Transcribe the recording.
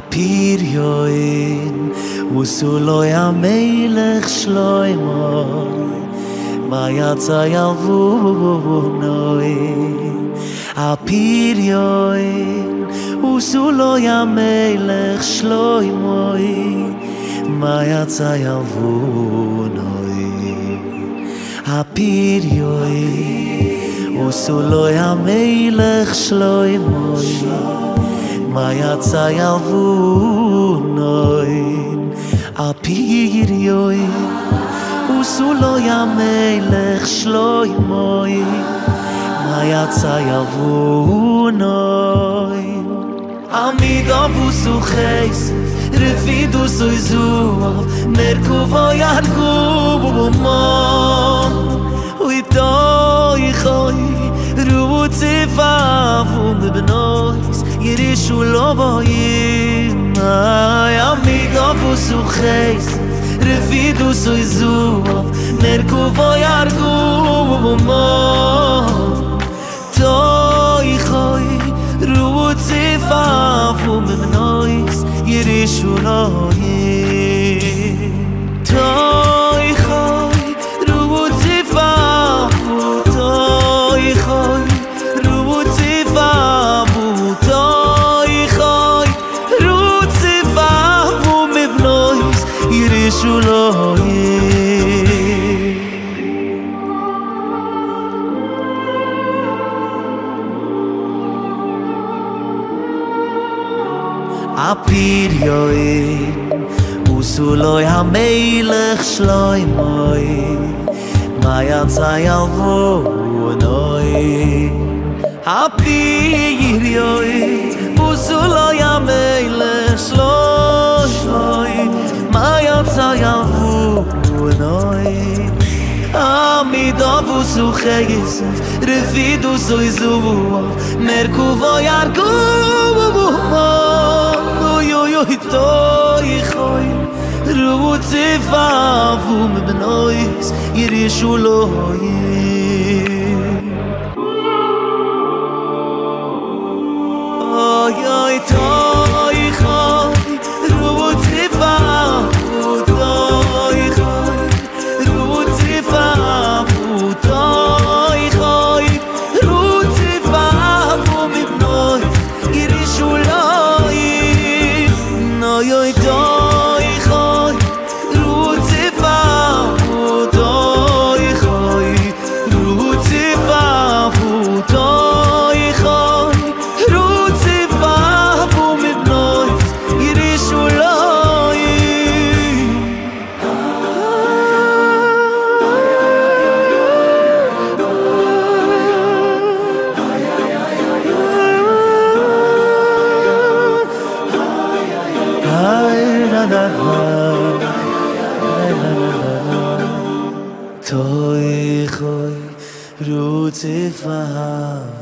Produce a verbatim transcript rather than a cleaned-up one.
הפריון וסולוי המלך שלוימוי מה יצא ילבונוי הפריון וסולוי המלך שלוימוי מה יצא ילבונוי הפריון וסולוי המלך שלוימוי מה יצא ילבונוי הפריון וסולוי המלך שלוימוי מה יצא ילבונוי עמידו וסו חסד רפידו סוי זוב מרכובו ירגו בומון ואיתו יחוי רוצי פאבו מבנויס ירישו לא בויים עמידו וסו חסד רפידו סוי זוב מרכובו ירגו בומון תו יחוי רוצי פאבו מבנויס ירישו לא יהיה תוי חוי רוצי פאבו תוי חוי רוצי פאבו תוי חוי רוצי פאבו מבנויס ירישו לא יהיה הפריון וסולוי המלך שלוימוי מה יצא ילבונוי הפריון וסולוי המלך שלוימוי מה יצא ילבונוי עמידו וסו חסד רפידו סוי זוב מרכובו ירגו תוי חוי רוצי פאבו מבנויס ירישו לא יהיה אוי אוי תוי חוי רוצי פאבו תוי חוי רוצי פאבו תוי חוי רוצי פאבו מבנויס ירישו לא Yoy toy khoy rutzi favu toy khoy rutzi favu toy khoy rutzi favu mibnoy yirishu loy Toy khoy rutzi fav